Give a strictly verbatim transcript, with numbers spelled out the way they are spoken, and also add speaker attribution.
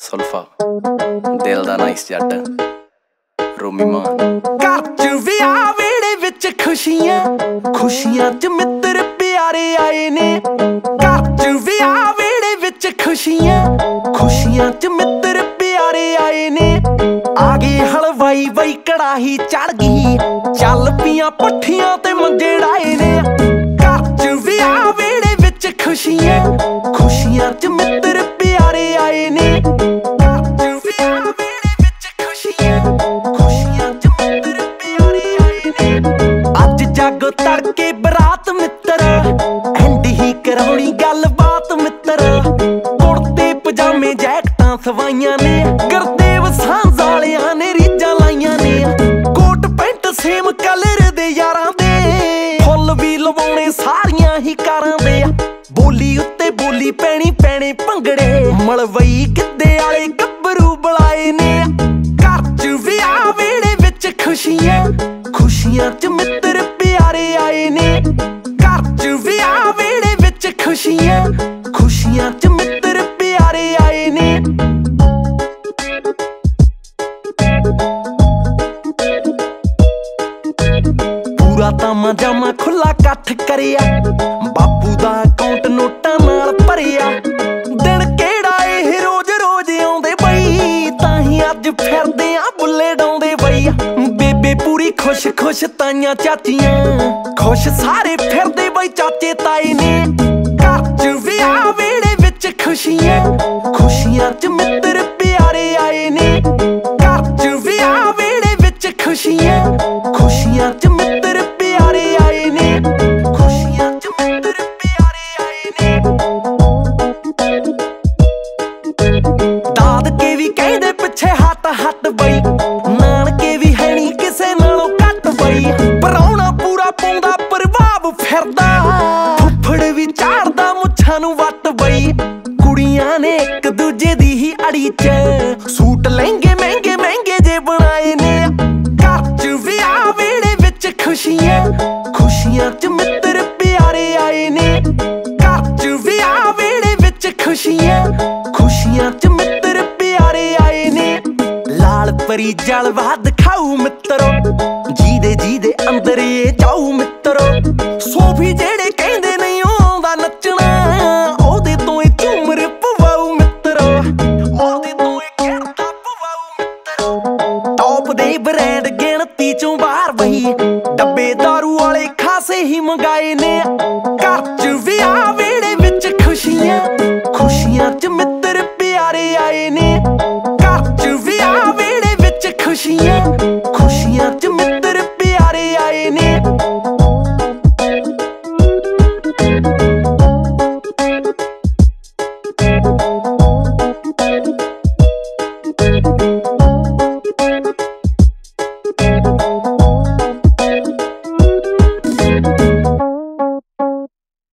Speaker 1: ਸੁਲਫਾ ਦਿਲ ਦਾ ਨਾਈਸ ਜੱਟ ਰੋਮੀ ਮਾਨ।
Speaker 2: ਘਰ ਚ ਵਿਆਹ ਵੇੜੇ ਵਿੱਚ ਖੁਸ਼ੀਆਂ ਖੁਸ਼ੀਆਂ ਚ ਮਿੱਤਰ ਪਿਆਰੇ ਆਏ ਨੇ। ਘਰ ਚ ਵਿਆਹ ਵੇੜੇ ਵਿੱਚ ਖੁਸ਼ੀਆਂ ਖੁਸ਼ੀਆਂ ਚ ਮਿੱਤਰ ਪਿਆਰੇ ਆਏ ਨੇ। ਆ ਗਈ ਹਲਵਾਈ ਬਈ ਕੜਾਹੀ ਚੜ ਗਈ ਚੱਲ ਪੀਆਂ ਪੱਠੀਆਂ ਤੇ ਮੰਜੇ ਡਾਏ ਨੇ। ਘਰ ਚ ਵਿਆਹ ਵੇੜੇ ਵਿੱਚ ਖੁਸ਼ੀਆਂ ਖੁਸ਼ੀਆਂ ਚ ਮਿੱਤਰ ਪਿਆਰੇ ਆਏ ਨੇ। ਜਾਗੋ ਤੜਕੇ ਬਰਾਤ ਮਿੱਤਰ ਐਂਡ ਹੀ ਕਰਾਉਣੀ ਗੱਲ ਬਾਤ ਮਿੱਤਰ। ਕੁੜਤੇ ਪਜਾਮੇ ਜੈਕਟਾਂ ਸਵਾਈਆਂ ਨੇ ਗੁਰਦੇਵ ਸਾਂਝ ਵਾਲਿਆਂ ਨੇ ਰੀਝਾਂ ਲਾਈਆਂ ਨੇ। ਕੋਟ ਪੈਂਟ ਸੇਮ ਕਲਰ ਦੇ ਯਾਰਾਂ ਦੇ ਫੁੱਲ ਵੀ ਲਵਾਉਣੇ ਸਾਰੀਆਂ ਹੀ ਕਾਰਾਂ ਦੇ। ਬੋਲੀ ਉੱਤੇ ਬੋਲੀ ਪੈਣੀ ਪੈਣੇ ਭੰਗੜੇ ਮਲਵਈ ਗਿੱਧੇ ਵਾਲੇ ਗੱਭਰੂ ਬੁਲਾਏ ਨੇ। ਘਰ ਚ ਵਿਆਹ ਵੇੜੇ ਵਿੱਚ ਖੁਸ਼ੀਆਂ ਖੁਸ਼ੀਆਂ ਚ ਮਿੱਤਰ ਪਿਆਰੇ ਆਏ ਨੇ। ਘਰ ਚ ਵਿਆਹ ਵੇੜੇ ਵਿੱਚ ਖੁਸ਼ੀਆਂ ਖੁਸ਼ੀਆਂ ਚ ਮਿੱਤਰ ਪਿਆਰੇ ਆਏ ਨੇ। ਪੂਰਾ ਤਾਮਾ ਜਾਮਾ ਖੁੱਲਾ ਇਕੱਠ ਕਰਿਆ ਬਾਪੂ ਦਾ ਅਕਾਊਂਟ ਨੋਟਾਂ ਨਾਲ ਭਰਿਆ। ਦਿਨ ਕਿਹੜਾ ਇਹ ਰੋਜ਼ ਰੋਜ਼ ਆਉਂਦੇ ਬਈ ਤਾਂ ਹੀ ਅੱਜ ਫਿਰਦੇ ਆ ਬੁੱਲੇ ਡਾਉਂਦੇ ਬਈ। ਬੇਬੇ ਪੂਰੀ ਖੁਸ਼ ਖੁਸ਼ ਤਾਈਆਂ ਚਾਚੀਆਂ ਖੁਸ਼ ਸਾਰੇ ਫਿਰਦੇ ਬਈ ਚਾਚੇ ਤਾਏ ਨੇ। ਘਰ ਚ ਵਿਆਹ ਵੇੜੇ ਵਿੱਚ ਖੁਸ਼ੀਆਂ ਖੁਸ਼ੀਆਂ ਚ ਮਿੱਤਰ ਪਿਆਰੇ ਆਏ ਨੇ। ਘਰ ਚ ਵਿਆਹ ਵੇੜੇ ਵਿੱਚ ਖੁਸ਼ੀਆਂ ਖੁਸ਼ੀਆਂ ਚ ਮਿੱਤਰ ਪਿਆਰੇ ਆਏ ਨੇ। ਖੁਸ਼ੀਆਂ ਚ ਮਿੱਤਰ ਪਿਆਰੇ ਆਏ ਨੇ। ਦਾਦਕੇ ਵੀ ਕਹਿੰਦੇ ਪਿੱਛੇ ਹੱਟ ਹੱਟ ਬਈ ਨਾਨਕੇ ਵੀ ਹੈ ਨੀ ਕਿਸੇ ਨਾਲੋਂ ਘੱਟ ਬਈ। ਪਰਾਉਣਾ ਪੂਰਾ ਪਾਉਂਦਾ ਪ੍ਰਭਾਵ ਫਿਰਦਾ ਫੁੱਫੜ ਵੀ ਝਾੜਦਾ ਮੁੱਛਾਂ ਨੂੰ ਵੱਟ ਬਈ। ਕੁੜੀਆਂ ਨੇ ਇੱਕ ਦੂਜੇ ਦੀ ਹੀ ਅੜੀ ਚ ਸੂਟ ਲਹਿੰਗੇ ਮਹਿੰਗੇ ਮਹਿੰਗੇ ਜੇ ਬਣਾਏ ਨੇ। ਘਰ ਚ ਵਿਆਹ ਵੇੜੇ ਵਿੱਚ ਖੁਸ਼ੀਆਂ ਖੁਸ਼ੀਆਂ ਚ ਮਿੱਤਰ ਪਿਆਰੇ ਆਏ ਨੇ। ਘਰ ਚ ਵਿਆਹ ਵੇੜੇ ਵਿੱਚ ਖੁਸ਼ੀਆਂ ਖੁਸ਼ੀਆਂ ਚ ਮਿੱਤਰ ਪਿਆਰੇ ਆਏ ਨੇ। ਲਾਲ ਪਰੀ ਜਲਵਾ ਦਿਖਾਊ ਮਿੱਤਰੋ ਜੀਦੇ ਜੀਦੇ ਅੰਦਰ ਇਹ ਜਾਊ ਮਿੱਤਰੋ। ਸੋਫੀ ਜਿਹੜੇ ਕਹਿੰਦੇ ਨਹੀਂ ਆਉਂਦਾ ਨੱਚਣਾ ਉਹਦੇ ਤੋਂ ਇਹ ਝੂਮਰ ਪਵਾਊ ਮਿੱਤਰੋ। ਉਹਦੇ ਤੋਂ ਇਹ ਗਿਣਦਾ ਪਵਾਊ ਮਿੱਤਰੋ। ਟੌਪ ਦੇ ਬ੍ਰਾਂਡ ਗਿਣਤੀ ਚੋਂ ਬਾਹਰ ਬਈ ਡੱਬੇ ਦਾਰੂ ਵਾਲੇ ਖਾਸੇ ਹੀ ਮੰਗਾਏ ਨੇ। ਘਰ ਚ ਵਿਆਹ ਵੇੜੇ ਵਿੱਚ ਖੁਸ਼ੀਆਂ ਖੁਸ਼ੀਆਂ ਚ ਮਿੱਤਰ ਪਿਆਰੇ ਆਏ ਨੇ। ਘਰ ਚ ਵਿਆਹ ਵੇੜੇ ਵਿੱਚ ਖੁਸ਼ੀਆਂ